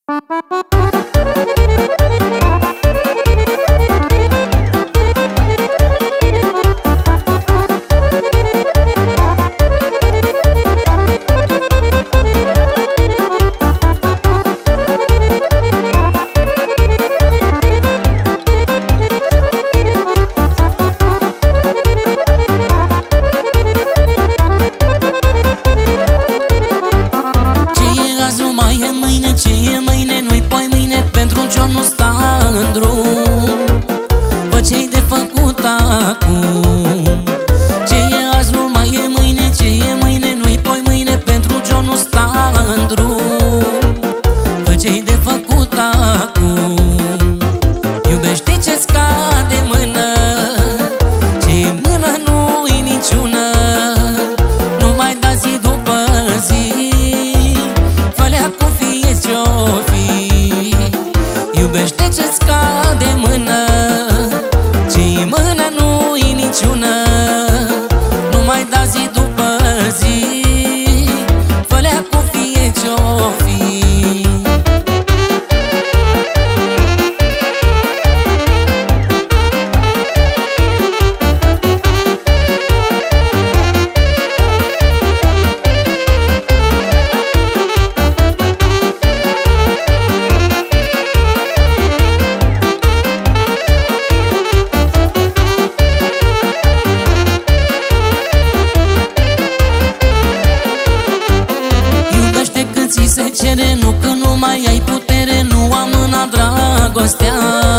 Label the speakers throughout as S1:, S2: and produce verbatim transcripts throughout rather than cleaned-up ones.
S1: Nu că nu mai ai putere, nu am mâna dragostea.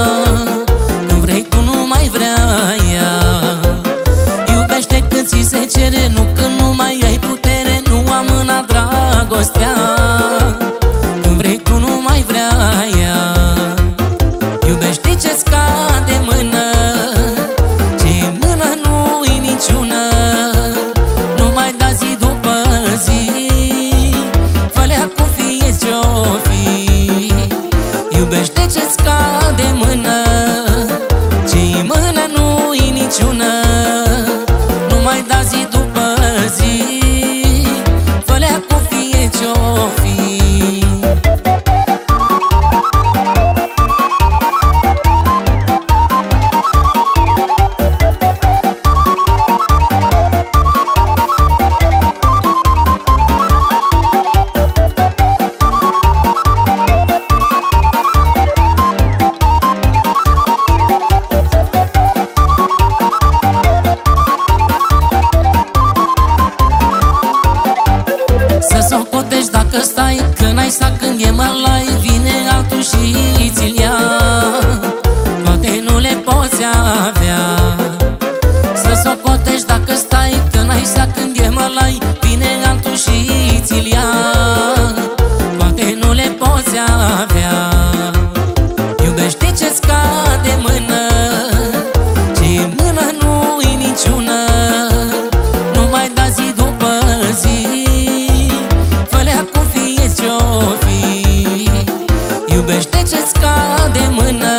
S1: Când vrei tu nu mai vrea ea. Iubește când ți se cere, nu că nu mai ai putere, nu am mâna dragostea. Când vrei tu nu mai vrea ea. Iubește ce-ți cade mână, ce mână nu-i niciună. Nu mai da zi după zi, fă-lea cu fie ce-o fi. Iubește ce-ți cade mână, ce mână nu-i niciună. Nu mai da zi după zi, fă-lea cu fie ce-o fi. Dacă stai, că n-ai sta când e mălai, vine altul și ți-l ia. Toate nu le poți avea. Să socotești dacă stai, că n-ai sta când e mălai, vine altul și ți-l ia. Toate nu le poți avea. Iubește ce-ți cade mână, ce mână nu-i niciună. Nu mai da zi după zi, fă-lea cu fie ce-o fi. Iubește ce-ți cade mână,